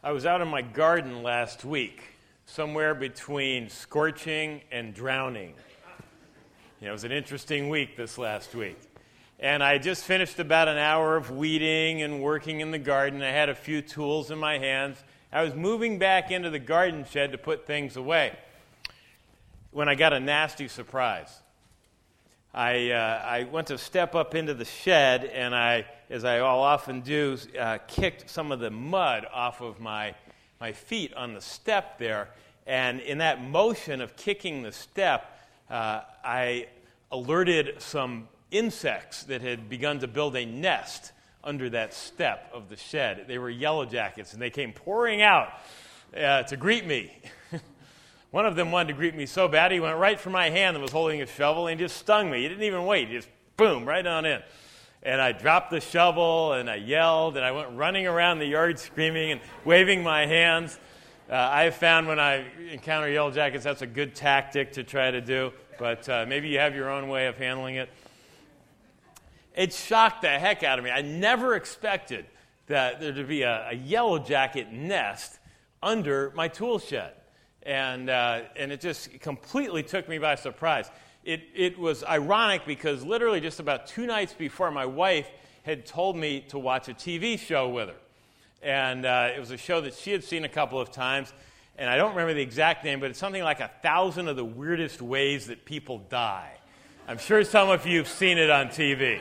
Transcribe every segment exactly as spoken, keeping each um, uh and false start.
I was out in my garden last week, somewhere between scorching and drowning. You know, it was an interesting week this last week. And I just finished about an hour of weeding and working in the garden. I had a few tools in my hands. I was moving back into the garden shed to put things away when I got a nasty surprise. I uh, I went to step up into the shed, and I, as I all often do, uh, kicked some of the mud off of my my feet on the step there. And in that motion of kicking the step, uh, I alerted some insects that had begun to build a nest under that step of the shed. They were yellow jackets, and they came pouring out uh, to greet me. One of them wanted to greet me so bad, he went right for my hand that was holding a shovel, and he just stung me. He didn't even wait. He just, boom, right on in. And I dropped the shovel, and I yelled, and I went running around the yard screaming and waving my hands. Uh, I have found when I encounter yellow jackets, that's a good tactic to try to do, but uh, maybe you have your own way of handling it. It shocked the heck out of me. I never expected that there to be a, a yellow jacket nest under my tool shed. And uh, and it just completely took me by surprise. It it was ironic because literally just about two nights before, my wife had told me to watch a T V show with her. And uh, it was a show that she had seen a couple of times. And I don't remember the exact name, but it's something like A Thousand of the Weirdest Ways That People Die. I'm sure some of you have seen it on T V.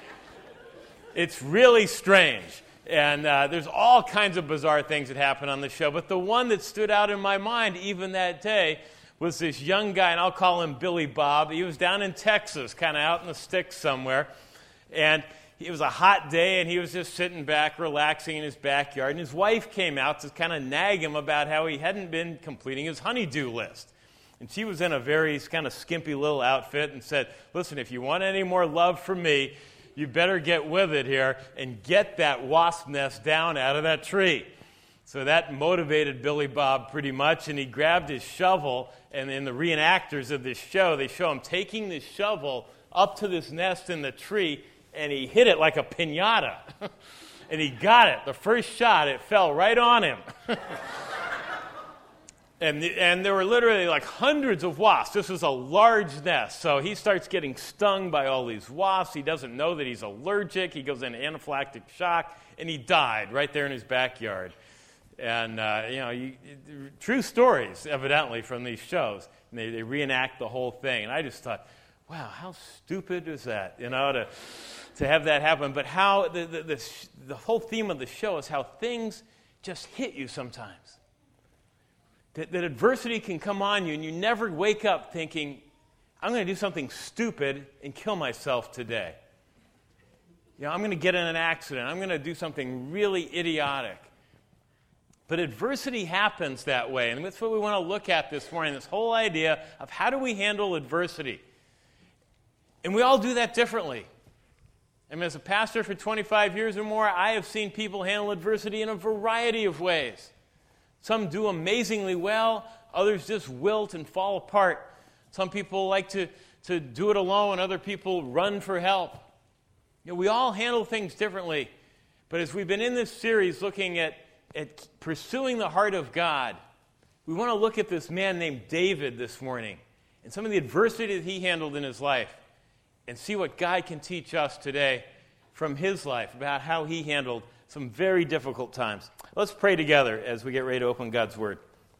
It's really strange. And uh, there's all kinds of bizarre things that happen on the show. But the one that stood out in my mind even that day was this young guy, and I'll call him Billy Bob. He was down in Texas, kind of out in the sticks somewhere. And it was a hot day, and he was just sitting back, relaxing in his backyard. And his wife came out to kind of nag him about how he hadn't been completing his honey-do list. And she was in a very kind of skimpy little outfit and said, listen, if you want any more love from me, you better get with it here and get that wasp nest down out of that tree. So that motivated Billy Bob pretty much, and he grabbed his shovel, and in the reenactors of this show, they show him taking this shovel up to this nest in the tree, and he hit it like a piñata. And he got it. The first shot, it fell right on him. And, the, and there were literally like hundreds of wasps. This was a large nest. So he starts getting stung by all these wasps. He doesn't know that he's allergic. He goes into anaphylactic shock, and he died right there in his backyard. And, uh, you know, you, true stories, evidently, from these shows. And they, they reenact the whole thing. And I just thought, wow, how stupid is that, you know, to, to have that happen. But how the, the, the, the whole theme of the show is how things just hit you sometimes. That, that adversity can come on you, and you never wake up thinking, I'm going to do something stupid and kill myself today. You know, I'm going to get in an accident. I'm going to do something really idiotic. But adversity happens that way, and that's what we want to look at this morning, this whole idea of how do we handle adversity. And we all do that differently. I mean, as a pastor for twenty-five years or more, I have seen people handle adversity in a variety of ways. Some do amazingly well. Others just wilt and fall apart. Some people like to, to do it alone. Other people run for help. You know, we all handle things differently. But as we've been in this series looking at, at pursuing the heart of God, we want to look at this man named David this morning and some of the adversity that he handled in his life and see what God can teach us today from his life about how he handled some very difficult times. Let's pray together as we get ready to open God's Word.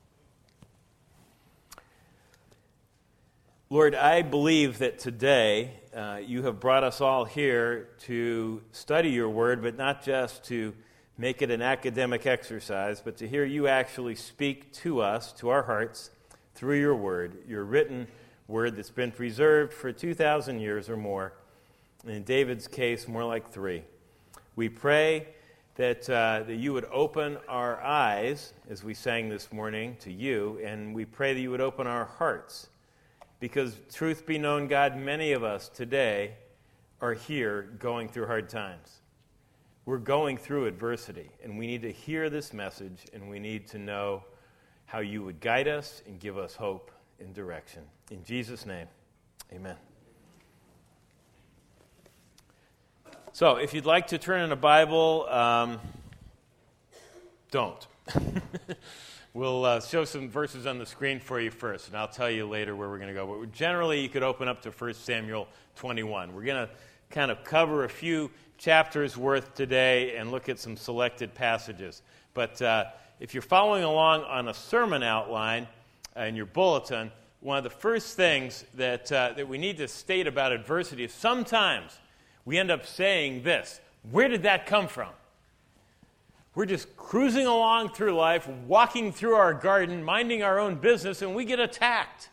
Lord, I believe that today uh, you have brought us all here to study your Word, but not just to make it an academic exercise, but to hear you actually speak to us, to our hearts, through your Word, your written Word that's been preserved for two thousand years or more, and in David's case, more like three. We pray that uh, that you would open our eyes, as we sang this morning, to you, and we pray that you would open our hearts. Because, truth be known, God, many of us today are here going through hard times. We're going through adversity, and we need to hear this message, and we need to know how you would guide us and give us hope and direction. In Jesus' name, amen. So, if you'd like to turn in a Bible, um, don't. We'll uh, show some verses on the screen for you first, and I'll tell you later where we're going to go. But generally, you could open up to First Samuel twenty-one. We're going to kind of cover a few chapters worth today and look at some selected passages. But uh, if you're following along on a sermon outline uh, in your bulletin, one of the first things that uh, that we need to state about adversity is sometimes we end up saying this: where did that come from? We're just cruising along through life, walking through our garden, minding our own business, and we get attacked.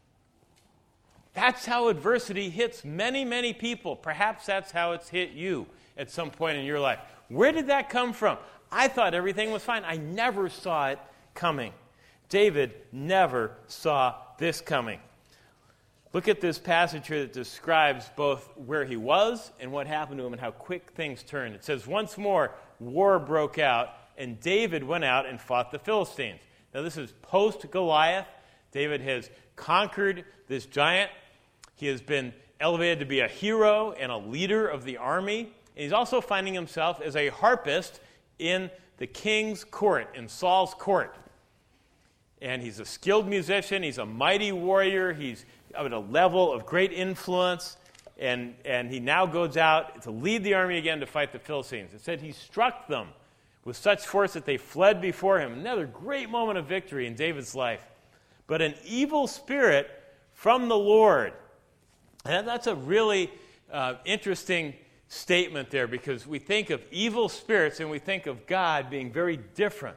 That's how adversity hits many, many people. Perhaps that's how it's hit you at some point in your life. Where did that come from? I thought everything was fine. I never saw it coming. David never saw this coming. Look at this passage here that describes both where he was and what happened to him and how quick things turned. It says, once more, war broke out, and David went out and fought the Philistines. Now, this is post-Goliath. David has conquered this giant. He has been elevated to be a hero and a leader of the army. And he's also finding himself as a harpist in the king's court, in Saul's court. And he's a skilled musician. He's a mighty warrior. He's at a level of great influence. And, and he now goes out to lead the army again to fight the Philistines. It said he struck them with such force that they fled before him. Another great moment of victory in David's life. But an evil spirit from the Lord. And that's a really uh, interesting statement there, because we think of evil spirits and we think of God being very different.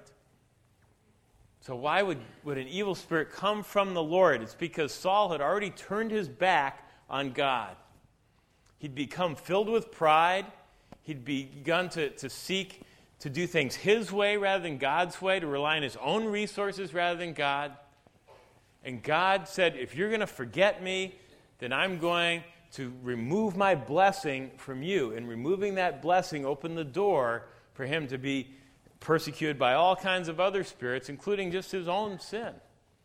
So why would, would an evil spirit come from the Lord? It's because Saul had already turned his back on God. He'd become filled with pride. He'd begun to, to seek to do things his way rather than God's way, to rely on his own resources rather than God. And God said, if you're going to forget me, then I'm going to remove my blessing from you. And removing that blessing opened the door for him to be persecuted by all kinds of other spirits, including just his own sin.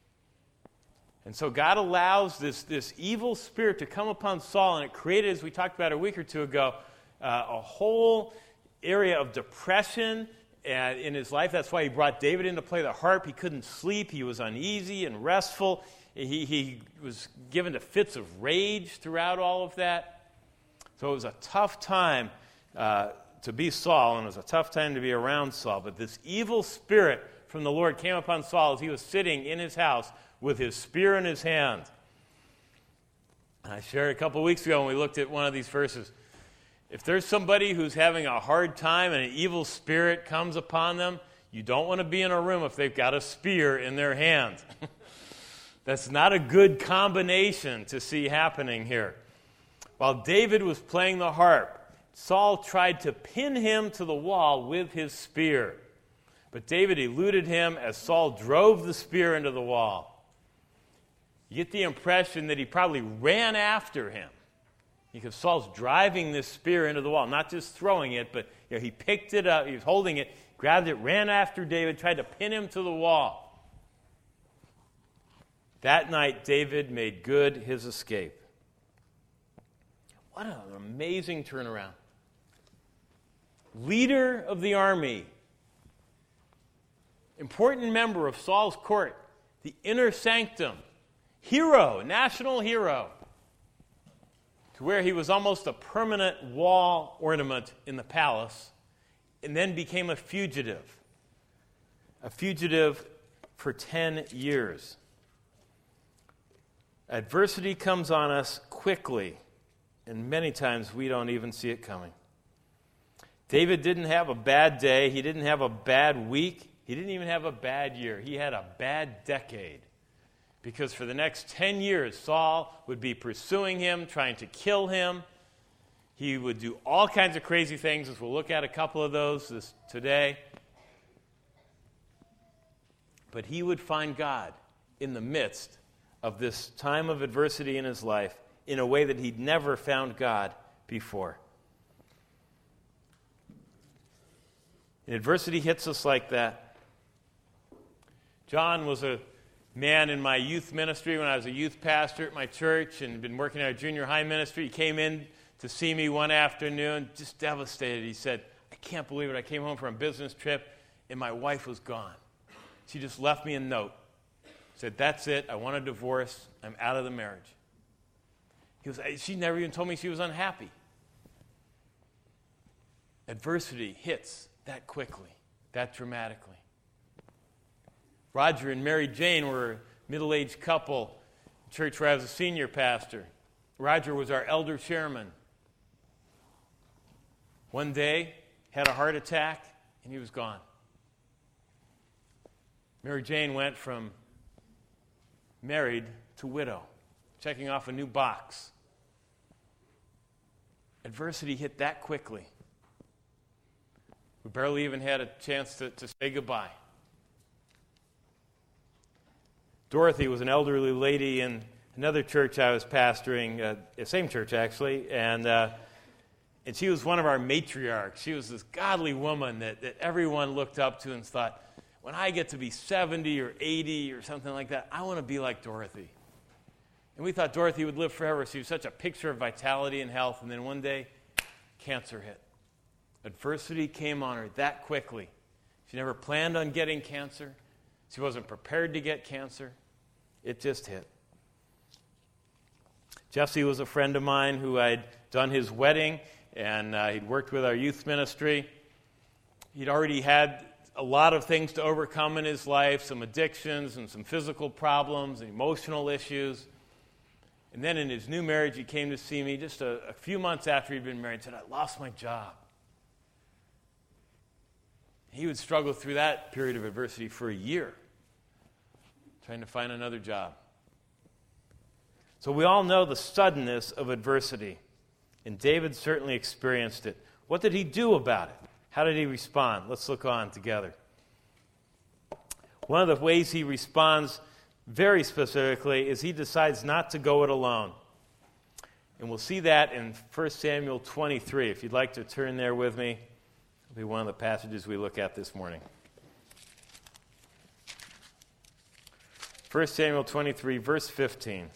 And so God allows this, this evil spirit to come upon Saul, and it created, as we talked about a week or two ago, uh, a whole area of depression uh, in his life. That's why he brought David in to play the harp. He couldn't sleep. He was uneasy and restful. He, he was given to fits of rage throughout all of that. So it was a tough time uh, to be Saul, and it was a tough time to be around Saul. But this evil spirit from the Lord came upon Saul as he was sitting in his house with his spear in his hand. And I shared a couple weeks ago when we looked at one of these verses. If there's somebody who's having a hard time and an evil spirit comes upon them, you don't want to be in a room if they've got a spear in their hand. That's not a good combination to see happening here. While David was playing the harp, Saul tried to pin him to the wall with his spear. But David eluded him as Saul drove the spear into the wall. You get the impression that he probably ran after him, because Saul's driving this spear into the wall, not just throwing it, but you know, he picked it up, he was holding it, grabbed it, ran after David, tried to pin him to the wall. That night, David made good his escape. What an amazing turnaround. Leader of the army, important member of Saul's court, the inner sanctum, hero, national hero, to where he was almost a permanent wall ornament in the palace, and then became a fugitive. A fugitive for ten years. Adversity comes on us quickly, and many times we don't even see it coming. David didn't have a bad day. He didn't have a bad week. He didn't even have a bad year. He had a bad decade. Because for the next ten years, Saul would be pursuing him, trying to kill him. He would do all kinds of crazy things, as we'll look at a couple of those this, today. But he would find God in the midst of this time of adversity in his life in a way that he'd never found God before. And adversity hits us like that. John was a man in my youth ministry when I was a youth pastor at my church and had been working at our junior high ministry. He came in to see me one afternoon, just devastated. He said, I can't believe it. I came home from a business trip, and my wife was gone. She just left me a note. Said, that's it. I want a divorce. I'm out of the marriage. He was, she never even told me she was unhappy. Adversity hits that quickly, that dramatically. Roger and Mary Jane were a middle-aged couple, church where I was a senior pastor. Roger was our elder chairman. One day, had a heart attack, and he was gone. Mary Jane went from married to widow, checking off a new box. Adversity hit that quickly. We barely even had a chance to, to say goodbye. Dorothy was an elderly lady in another church I was pastoring, uh, the same church actually, and uh, and she was one of our matriarchs. She was this godly woman that, that everyone looked up to and thought, when I get to be seventy or eighty or something like that, I want to be like Dorothy. And we thought Dorothy would live forever. She was such a picture of vitality and health. And then one day, cancer hit. Adversity came on her that quickly. She never planned on getting cancer. She wasn't prepared to get cancer. It just hit. Jesse was a friend of mine who I'd done his wedding, and uh, he'd worked with our youth ministry. He'd already had a lot of things to overcome in his life, some addictions and some physical problems and emotional issues. And then in his new marriage, he came to see me just a, a few months after he'd been married and said, I lost my job. He would struggle through that period of adversity for a year, trying to find another job. So we all know the suddenness of adversity, and David certainly experienced it. What did he do about it? How did he respond? Let's look on together. One of the ways he responds very specifically is he decides not to go it alone. And we'll see that in First Samuel twenty-three. If you'd like to turn there with me, it'll be one of the passages we look at this morning. First Samuel twenty-three, verse fifteen.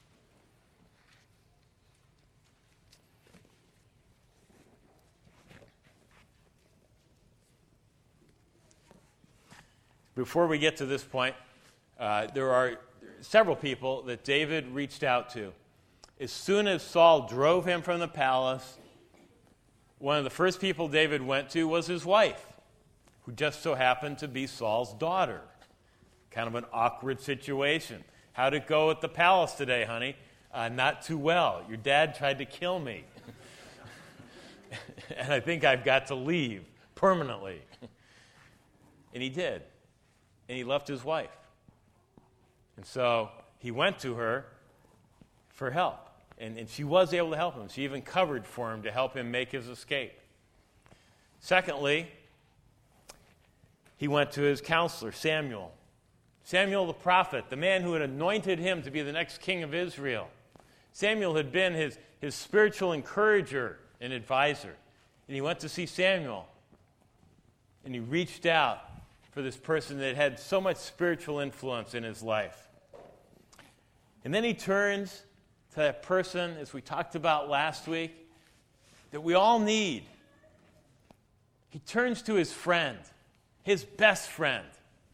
Before we get to this point, uh, there are several people that David reached out to. As soon as Saul drove him from the palace, one of the first people David went to was his wife, who just so happened to be Saul's daughter. Kind of an awkward situation. How'd it go at the palace today, honey? Uh, not too well. Your dad tried to kill me. And I think I've got to leave permanently. And he did. And he left his wife. And so he went to her for help. And, and she was able to help him. She even covered for him to help him make his escape. Secondly, he went to his counselor, Samuel. Samuel the prophet, the man who had anointed him to be the next king of Israel. Samuel had been his, his spiritual encourager and advisor. And he went to see Samuel. And he reached out for this person that had so much spiritual influence in his life. And then he turns to that person, as we talked about last week, that we all need. He turns to his friend, his best friend,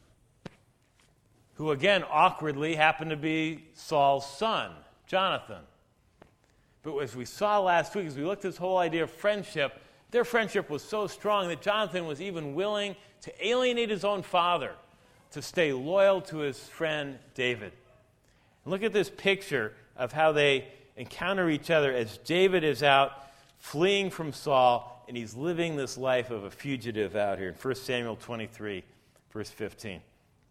who again awkwardly happened to be Saul's son, Jonathan. But as we saw last week, as we looked at this whole idea of friendship, their friendship was so strong that Jonathan was even willing to alienate his own father to stay loyal to his friend David. And look at this picture of how they encounter each other as David is out fleeing from Saul, and he's living this life of a fugitive out here in First Samuel twenty-three, verse fifteen.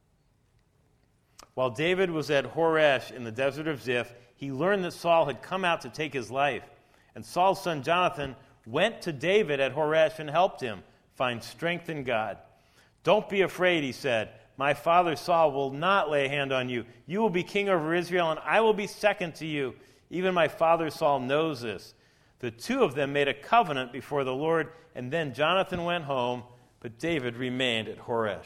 While David was at Horesh in the desert of Ziph, he learned that Saul had come out to take his life. And Saul's son Jonathan went to David at Horesh and helped him find strength in God. Don't be afraid, he said. My father Saul will not lay a hand on you. You will be king over Israel, and I will be second to you. Even my father Saul knows this. The two of them made a covenant before the Lord, and then Jonathan went home, but David remained at Horesh.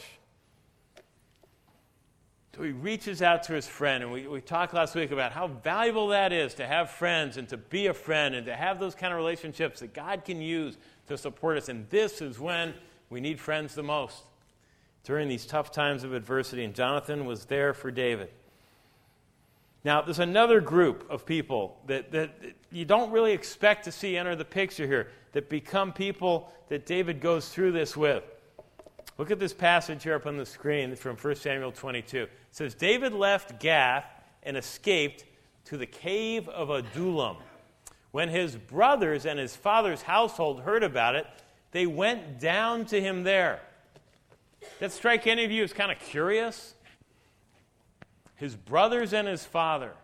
So he reaches out to his friend, and we, we talked last week about how valuable that is to have friends and to be a friend and to have those kind of relationships that God can use to support us. And this is when we need friends the most. during these tough times of adversity, and Jonathan was there for David. Now, there's another group of people that, that you don't really expect to see enter the picture here, that become people that David goes through this with. Look at this passage here up on the screen from First Samuel twenty-two. It says, David left Gath and escaped to the cave of Adullam. When his brothers and his father's household heard about it, they went down to him there. Does that strike any of you as kind of curious? His brothers and his father.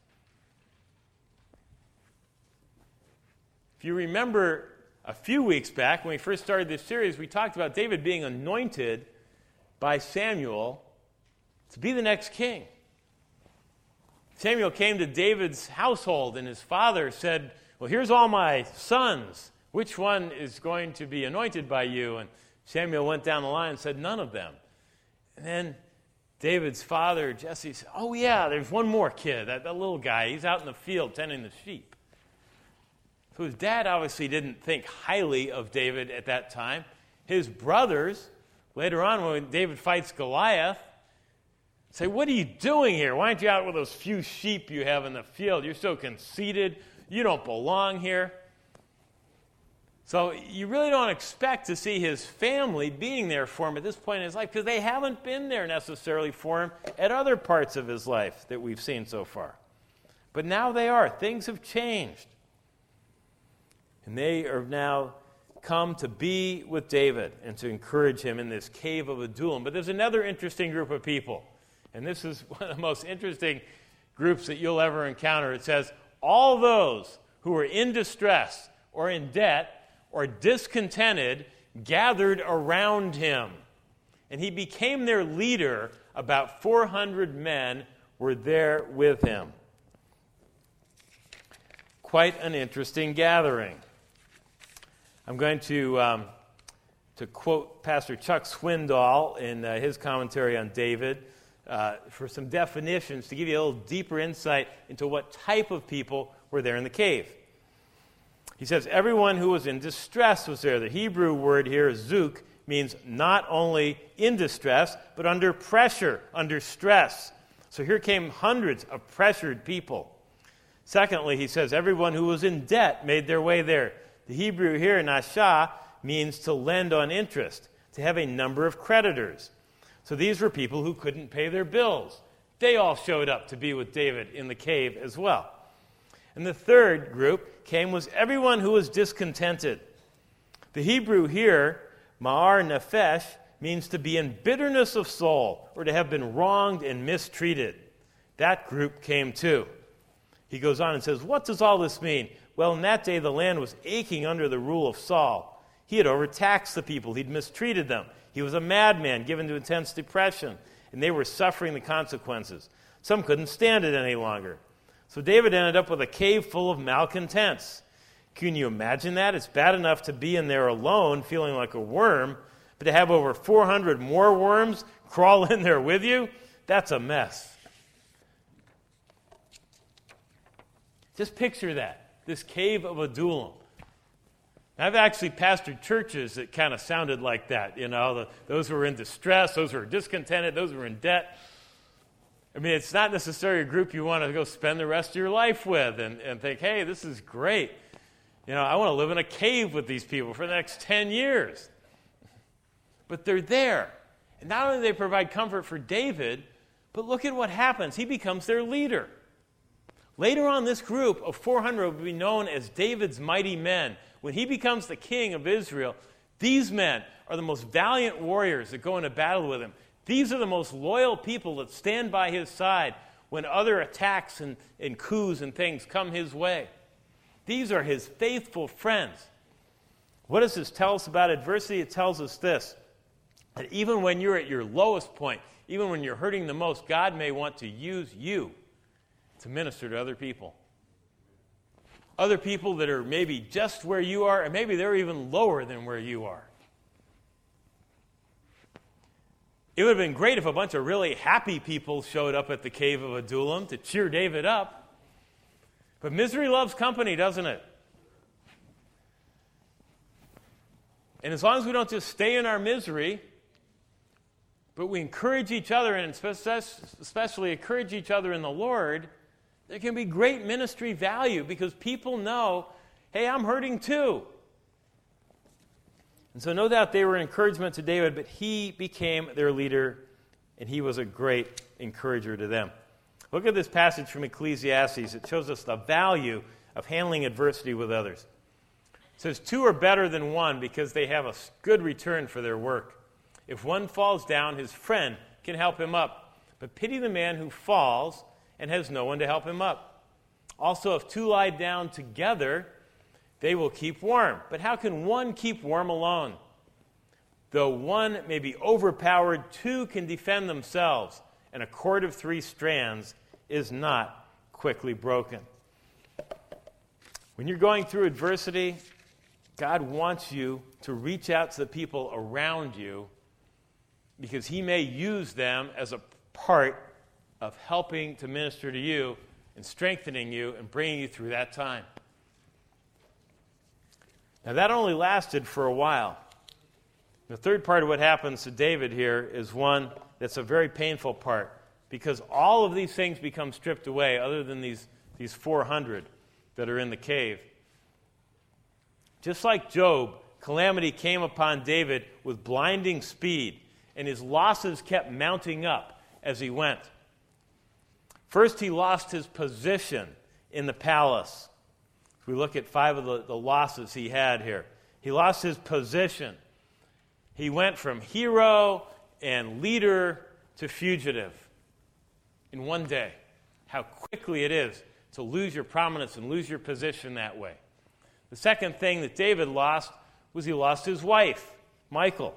If you remember a few weeks back when we first started this series, we talked about David being anointed by Samuel to be the next king. Samuel came to David's household and his father said, well, here's all my sons. Which one is going to be anointed by you? And Samuel went down the line and said, none of them. And then David's father, Jesse, said, oh, yeah, there's one more kid, that, that little guy. He's out in the field tending the sheep. So his dad obviously didn't think highly of David at that time. His brothers, later on when David fights Goliath, say, what are you doing here? Why aren't you out with those few sheep you have in the field? You're so conceited. You don't belong here. So you really don't expect to see his family being there for him at this point in his life because they haven't been there necessarily for him at other parts of his life that we've seen so far. But now they are. Things have changed. And they are now come to be with David and to encourage him in this cave of Adullam. But there's another interesting group of people. And this is one of the most interesting groups that you'll ever encounter. It says, all those who are in distress or in debt or discontented gathered around him. And he became their leader. About four hundred men were there with him. Quite an interesting gathering. I'm going to, um, to quote Pastor Chuck Swindoll in uh, his commentary on David uh, for some definitions to give you a little deeper insight into what type of people were there in the cave. He says, everyone who was in distress was there. The Hebrew word here, zook, means not only in distress, but under pressure, under stress. So here came hundreds of pressured people. Secondly, he says, everyone who was in debt made their way there. The Hebrew here, nashah, means to lend on interest, to have a number of creditors. So these were people who couldn't pay their bills. They all showed up to be with David in the cave as well. And the third group came was everyone who was discontented. The Hebrew here, ma'ar nefesh, means to be in bitterness of soul or to have been wronged and mistreated. That group came too. He goes on and says, what does all this mean? Well, in that day the land was aching under the rule of Saul. He had overtaxed the people. He'd mistreated them. He was a madman given to intense depression, and they were suffering the consequences. Some couldn't stand it any longer. So David ended up with a cave full of malcontents. Can you imagine that? It's bad enough to be in there alone, feeling like a worm, but to have over four hundred more worms crawl in there with you, that's a mess. Just picture that, this cave of Adullam. I've actually pastored churches that kind of sounded like that. You know, the, those who were in distress, those who were discontented, those who were in debt. I mean, it's not necessarily a group you want to go spend the rest of your life with and, and think, hey, this is great. You know, I want to live in a cave with these people for the next ten years. But they're there. And not only do they provide comfort for David, but look at what happens. He becomes their leader. Later on, this group of four hundred will be known as David's mighty men. When he becomes the king of Israel, these men are the most valiant warriors that go into battle with him. These are the most loyal people that stand by his side when other attacks and, and coups and things come his way. These are his faithful friends. What does this tell us about adversity? It tells us this, that even when you're at your lowest point, even when you're hurting the most, God may want to use you to minister to other people. Other people that are maybe just where you are, and maybe they're even lower than where you are. It would have been great if a bunch of really happy people showed up at the cave of Adullam to cheer David up. But misery loves company, doesn't it? And as long as we don't just stay in our misery, but we encourage each other, and especially encourage each other in the Lord, there can be great ministry value because people know, hey, I'm hurting too. And so no doubt they were an encouragement to David, but he became their leader, and he was a great encourager to them. Look at this passage from Ecclesiastes. It shows us the value of handling adversity with others. It says, two are better than one because they have a good return for their work. If one falls down, his friend can help him up. But pity the man who falls and has no one to help him up. Also, if two lie down together, they will keep warm. But how can one keep warm alone? Though one may be overpowered, two can defend themselves, and a cord of three strands is not quickly broken. When you're going through adversity, God wants you to reach out to the people around you because he may use them as a part of helping to minister to you and strengthening you and bringing you through that time. Now, that only lasted for a while. The third part of what happens to David here is one that's a very painful part because all of these things become stripped away other than these, these four hundred that are in the cave. Just like Job, calamity came upon David with blinding speed, and his losses kept mounting up as he went. First, he lost his position in the palace. If we look at five of the, the losses he had here, he lost his position. He went from hero and leader to fugitive in one day. How quickly it is to lose your prominence and lose your position that way. The second thing that David lost was he lost his wife, Michal,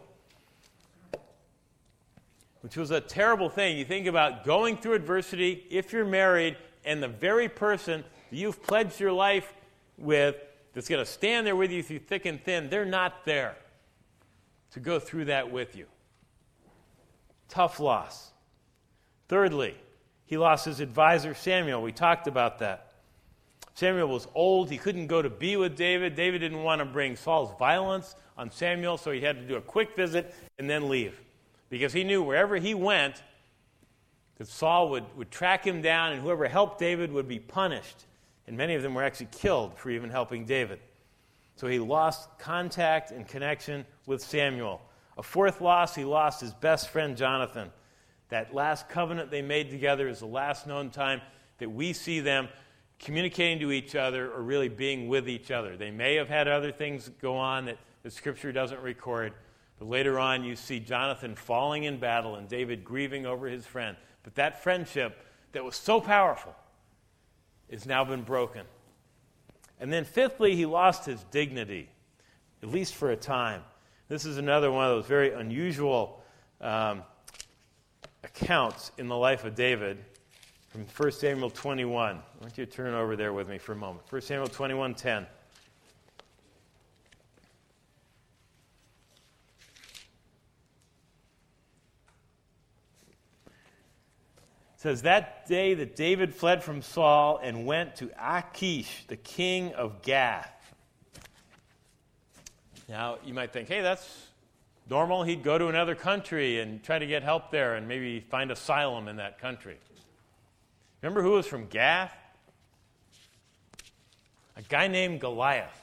which was a terrible thing. You think about going through adversity, if you're married, and the very person that you've pledged your life with that's going to stand there with you through thick and thin, they're not there to go through that with you. Tough loss. Thirdly, he lost his advisor, Samuel. We talked about that. Samuel was old. He couldn't go to be with David. David didn't want to bring Saul's violence on Samuel, so he had to do a quick visit and then leave. Because he knew wherever he went, that Saul would, would track him down, and whoever helped David would be punished. And many of them were actually killed for even helping David. So he lost contact and connection with Samuel. A fourth loss, he lost his best friend Jonathan. That last covenant they made together is the last known time that we see them communicating to each other or really being with each other. They may have had other things go on that the Scripture doesn't record, but later on you see Jonathan falling in battle and David grieving over his friend. But that friendship that was so powerful has now been broken. And then fifthly, he lost his dignity, at least for a time. This is another one of those very unusual um, accounts in the life of David from First Samuel twenty-one. I want you to turn over there with me for a moment. First Samuel twenty-one ten. It says, that day that David fled from Saul and went to Achish, the king of Gath. Now, you might think, hey, that's normal. He'd go to another country and try to get help there and maybe find asylum in that country. Remember who was from Gath? A guy named Goliath.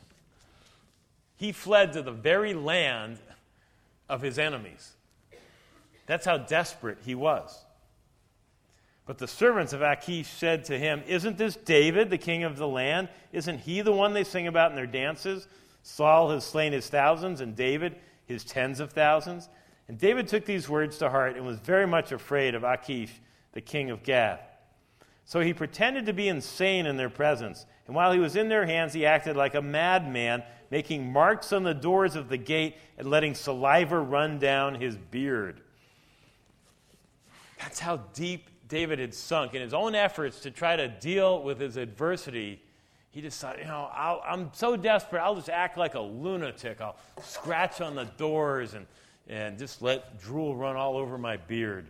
He fled to the very land of his enemies. That's how desperate he was. But the servants of Achish said to him, isn't this David, the king of the land? Isn't he the one they sing about in their dances? Saul has slain his thousands, and David his tens of thousands. And David took these words to heart and was very much afraid of Achish, the king of Gath. So he pretended to be insane in their presence. And while he was in their hands, he acted like a madman, making marks on the doors of the gate and letting saliva run down his beard. That's how deep David had sunk. In his own efforts to try to deal with his adversity, he decided, you know, I'll, I'm so desperate, I'll just act like a lunatic. I'll scratch on the doors and, and just let drool run all over my beard.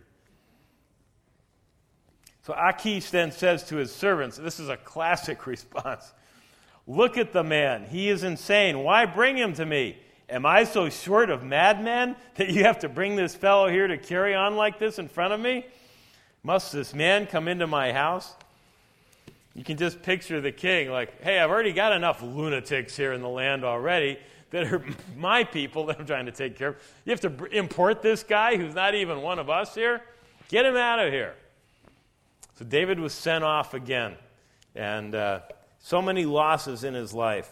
So Achish then says to his servants, this is a classic response, look at the man. He is insane. Why bring him to me? Am I so short of madmen that you have to bring this fellow here to carry on like this in front of me? Must this man come into my house? You can just picture the king like, hey, I've already got enough lunatics here in the land already that are my people that I'm trying to take care of. You have to import this guy who's not even one of us here? Get him out of here. So David was sent off again, and uh, so many losses in his life.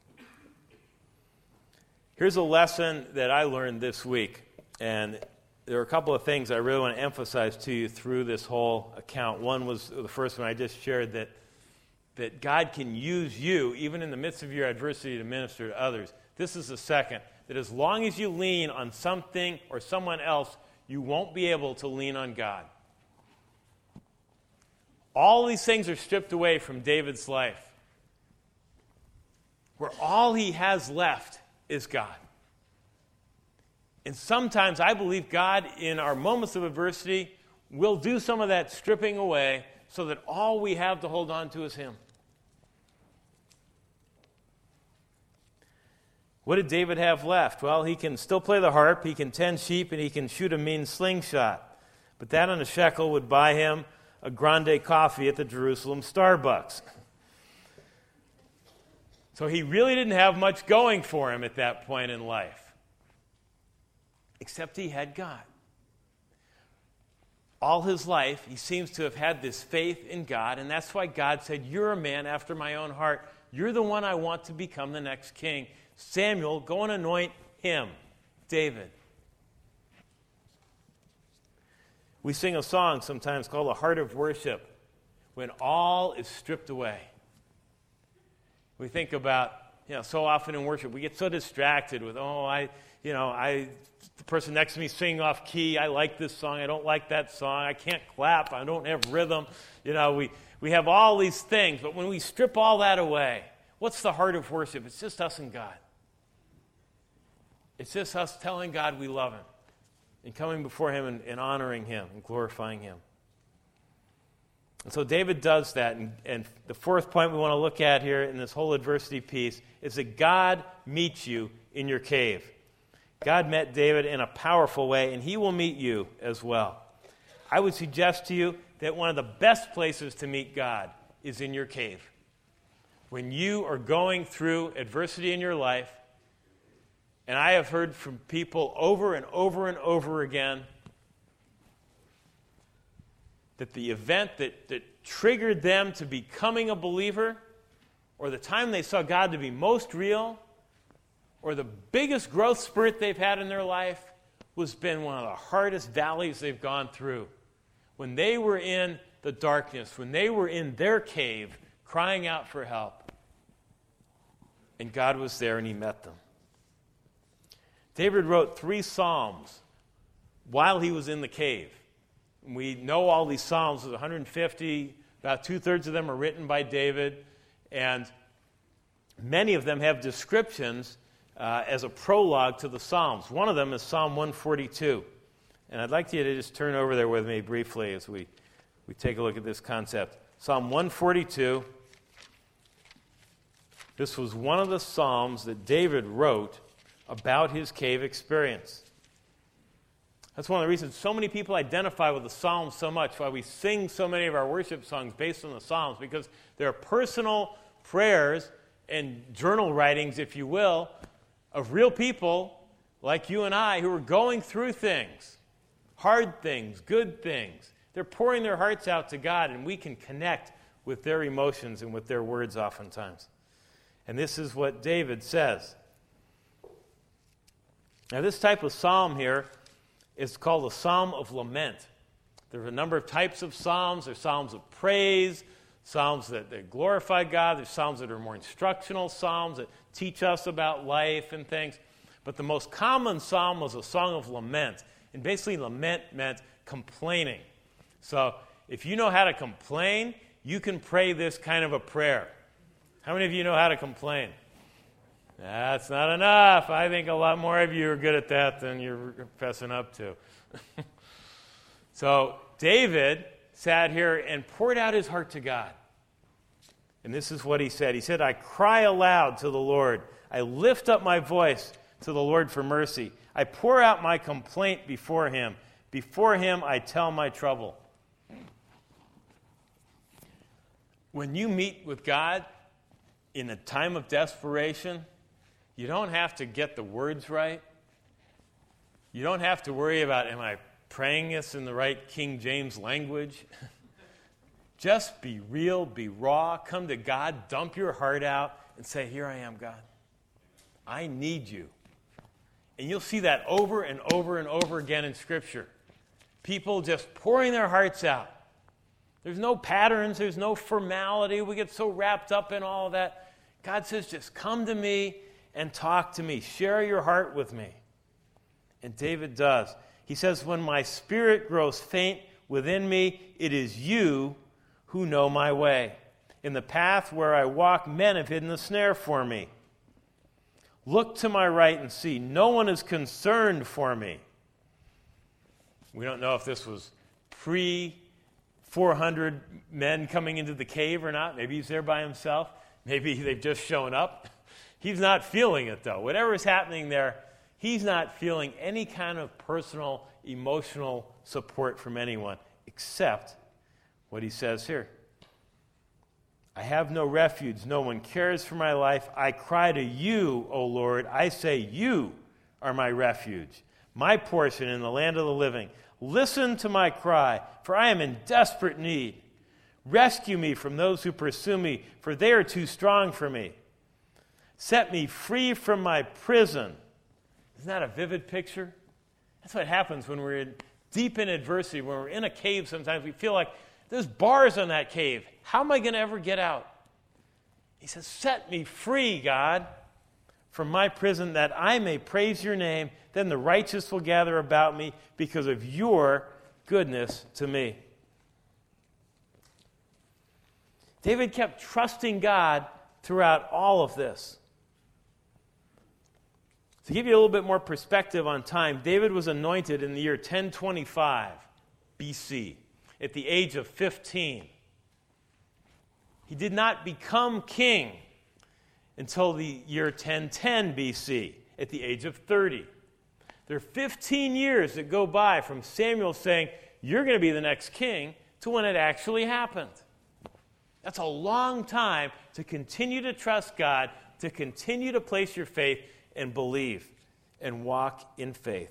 Here's a lesson that I learned this week, and there are a couple of things I really want to emphasize to you through this whole account. One was the first one I just shared, that, that God can use you, even in the midst of your adversity, to minister to others. This is the second, that as long as you lean on something or someone else, you won't be able to lean on God. All these things are stripped away from David's life, where all he has left is God. And sometimes I believe God, in our moments of adversity, will do some of that stripping away so that all we have to hold on to is Him. What did David have left? Well, he can still play the harp, he can tend sheep, and he can shoot a mean slingshot. But that and a shekel would buy him a grande coffee at the Jerusalem Starbucks. So he really didn't have much going for him at that point in life, except he had God. All his life, he seems to have had this faith in God, and that's why God said, you're a man after my own heart. You're the one I want to become the next king. Samuel, go and anoint him, David. We sing a song sometimes called "The Heart of Worship," when all is stripped away. We think about, you know, so often in worship, we get so distracted with, oh, I, you know, I, the person next to me singing off key, I like this song, I don't like that song, I can't clap, I don't have rhythm. You know, we, we have all these things, but when we strip all that away, what's the heart of worship? It's just us and God. It's just us telling God we love Him and coming before Him and, and honoring Him and glorifying Him. And so David does that, and, and the fourth point we want to look at here in this whole adversity piece is that God meets you in your cave. God met David in a powerful way, and He will meet you as well. I would suggest to you that one of the best places to meet God is in your cave. When you are going through adversity in your life, and I have heard from people over and over and over again that the event that, that triggered them to becoming a believer, or the time they saw God to be most real, or the biggest growth spurt they've had in their life, was been one of the hardest valleys they've gone through. When they were in the darkness, when they were in their cave, crying out for help, and God was there and He met them. David wrote three psalms while he was in the cave. We know all these psalms, there's one hundred fifty, about two-thirds of them are written by David, and many of them have descriptions uh, as a prologue to the Psalms. One of them is Psalm one forty-two, and I'd like you to just turn over there with me briefly as we, we take a look at this concept. Psalm one forty-two, this was one of the Psalms that David wrote about his cave experience. That's one of the reasons so many people identify with the Psalms so much, why we sing so many of our worship songs based on the Psalms, because they're personal prayers and journal writings, if you will, of real people like you and I who are going through things, hard things, good things. They're pouring their hearts out to God, and we can connect with their emotions and with their words oftentimes. And this is what David says. Now, this type of psalm here is called a psalm of lament. There are a number of types of psalms. There's psalms of praise, psalms that, that glorify God. There's psalms that are more instructional psalms that teach us about life and things. But the most common psalm was a song of lament. And basically, lament meant complaining. So if you know how to complain, you can pray this kind of a prayer. How many of you know how to complain? That's not enough. I think a lot more of you are good at that than you're fessing up to. So David sat here and poured out his heart to God. And this is what he said. He said, I cry aloud to the Lord. I lift up my voice to the Lord for mercy. I pour out my complaint before him. Before him I tell my trouble. When you meet with God in a time of desperation, you don't have to get the words right. You don't have to worry about, am I praying this in the right King James language? Just be real, be raw, come to God, dump your heart out, and say, here I am, God. I need you. And you'll see that over and over and over again in Scripture. People just pouring their hearts out. There's no patterns, there's no formality. We get so wrapped up in all of that. God says, just come to me and talk to me. Share your heart with me. And David does. He says, when my spirit grows faint within me, it is you who know my way. In the path where I walk, men have hidden a snare for me. Look to my right and see. No one is concerned for me. We don't know if this was pre four hundred men coming into the cave or not. Maybe he's there by himself. Maybe they've just shown up. He's not feeling it, though. Whatever is happening there, he's not feeling any kind of personal, emotional support from anyone, except what he says here. I have no refuge. No one cares for my life. I cry to you, O Lord. I say, you are my refuge, my portion in the land of the living. Listen to my cry, for I am in desperate need. Rescue me from those who pursue me, for they are too strong for me. Set me free from my prison. Isn't that a vivid picture? That's what happens when we're in, deep in adversity, when we're in a cave sometimes. We feel like there's bars on that cave. How am I going to ever get out? He says, set me free, God, from my prison, that I may praise your name. Then the righteous will gather about me because of your goodness to me. David kept trusting God throughout all of this. To give you a little bit more perspective on time, David was anointed in the year ten twenty-five B C, at the age of fifteen. He did not become king until the year ten ten B C, at the age of thirty. There are fifteen years that go by from Samuel saying, you're going to be the next king, to when it actually happened. That's a long time to continue to trust God, to continue to place your faith and believe and walk in faith.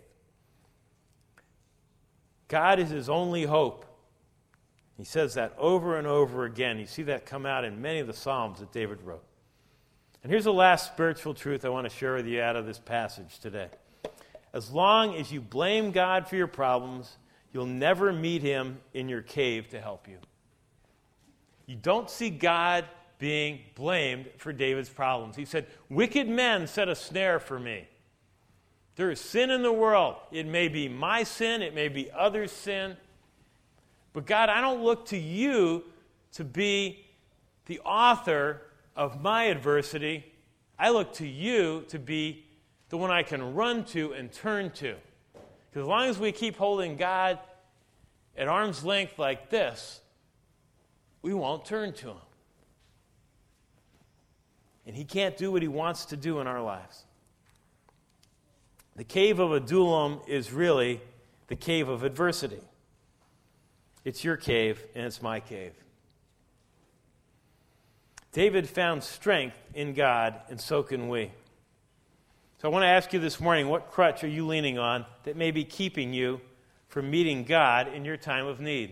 God is his only hope. He says that over and over again. You see that come out in many of the Psalms that David wrote. And here's the last spiritual truth I want to share with you out of this passage today. As long as you blame God for your problems, you'll never meet him in your cave to help you. You don't see God being blamed for David's problems. He said, wicked men set a snare for me. There is sin in the world. It may be my sin. It may be others' sin. But God, I don't look to you to be the author of my adversity. I look to you to be the one I can run to and turn to. Because as long as we keep holding God at arm's length like this, we won't turn to him. And he can't do what he wants to do in our lives. The cave of Adullam is really the cave of adversity. It's your cave, and it's my cave. David found strength in God, and so can we. So I want to ask you this morning, what crutch are you leaning on that may be keeping you from meeting God in your time of need?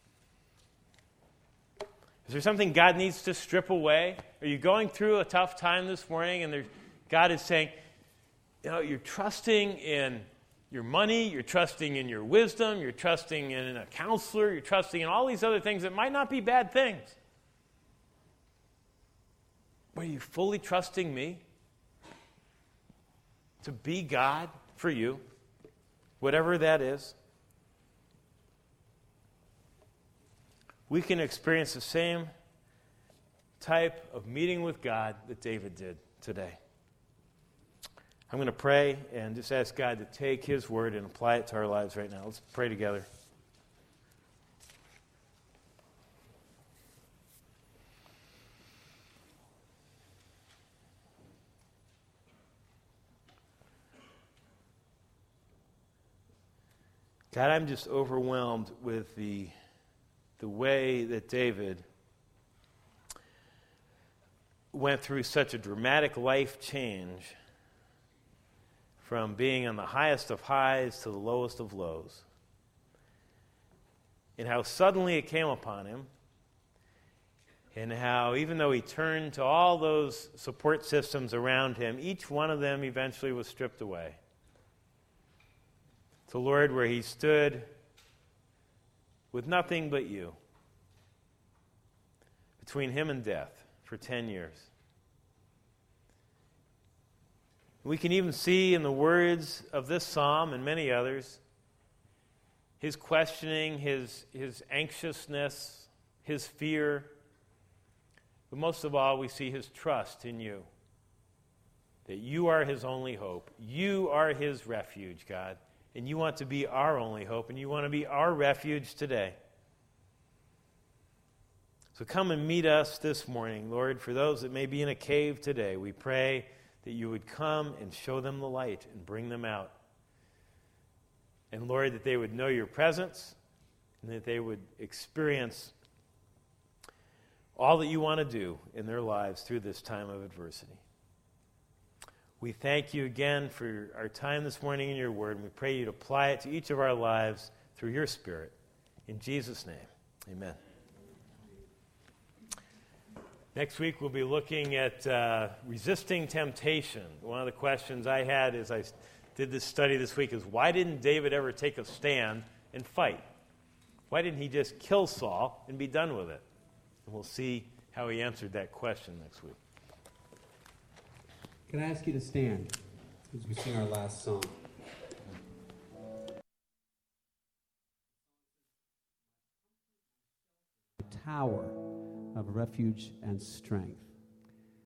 Is there something God needs to strip away? Are you going through a tough time this morning, and there, God is saying, you know, you're trusting in your money, you're trusting in your wisdom, you're trusting in a counselor, you're trusting in all these other things that might not be bad things. But are you fully trusting me to be God for you, whatever that is? We can experience the same type of meeting with God that David did today. I'm going to pray and just ask God to take his word and apply it to our lives right now. Let's pray together. God, I'm just overwhelmed with the, the way that David went through such a dramatic life change from being on the highest of highs to the lowest of lows. And how suddenly it came upon him, and how even though he turned to all those support systems around him, each one of them eventually was stripped away. To Lord, where he stood with nothing but you, between him and death for ten years. We can even see in the words of this psalm and many others, his questioning, his, his anxiousness, his fear. But most of all, we see his trust in you. That you are his only hope. You are his refuge, God. And you want to be our only hope, and you want to be our refuge today. So come and meet us this morning, Lord. For those that may be in a cave today, we pray that you would come and show them the light and bring them out. And Lord, that they would know your presence and that they would experience all that you want to do in their lives through this time of adversity. We thank you again for our time this morning in your word, and we pray you'd apply it to each of our lives through your Spirit. In Jesus' name, amen. Next week, we'll be looking at uh, resisting temptation. One of the questions I had as I did this study this week is, why didn't David ever take a stand and fight? Why didn't he just kill Saul and be done with it? And we'll see how he answered that question next week. Can I ask you to stand as we sing our last song? Tower of refuge and strength.